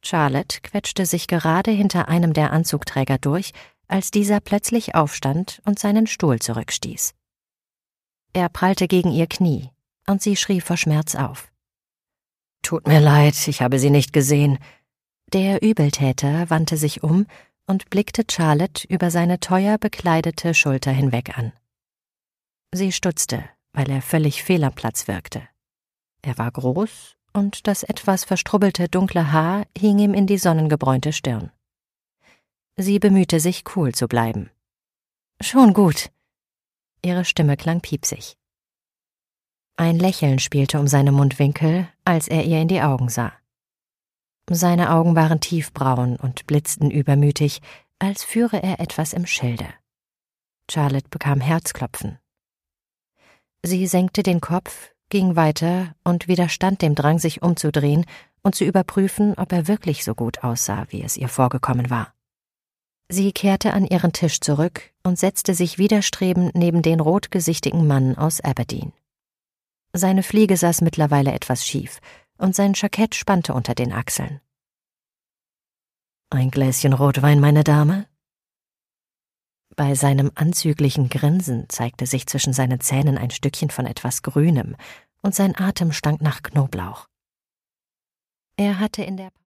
Charlotte quetschte sich gerade hinter einem der Anzugträger durch, als dieser plötzlich aufstand und seinen Stuhl zurückstieß. Er prallte gegen ihr Knie, und sie schrie vor Schmerz auf. »Tut mir leid, ich habe Sie nicht gesehen.« Der Übeltäter wandte sich um und blickte Charlotte über seine teuer bekleidete Schulter hinweg an. Sie stutzte, weil er völlig fehl am Platz wirkte. Er war groß, und das etwas verstrubbelte dunkle Haar hing ihm in die sonnengebräunte Stirn. Sie bemühte sich, cool zu bleiben. »Schon gut.« Ihre Stimme klang piepsig. Ein Lächeln spielte um seine Mundwinkel, als er ihr in die Augen sah. Seine Augen waren tiefbraun und blitzten übermütig, als führe er etwas im Schilde. Charlotte bekam Herzklopfen. Sie senkte den Kopf, ging weiter und widerstand dem Drang, sich umzudrehen und zu überprüfen, ob er wirklich so gut aussah, wie es ihr vorgekommen war. Sie kehrte an ihren Tisch zurück und setzte sich widerstrebend neben den rotgesichtigen Mann aus Aberdeen. Seine Fliege saß mittlerweile etwas schief, und sein Jackett spannte unter den Achseln. »Ein Gläschen Rotwein, meine Dame?« Bei seinem anzüglichen Grinsen zeigte sich zwischen seinen Zähnen ein Stückchen von etwas Grünem, und sein Atem stank nach Knoblauch. Er hatte in der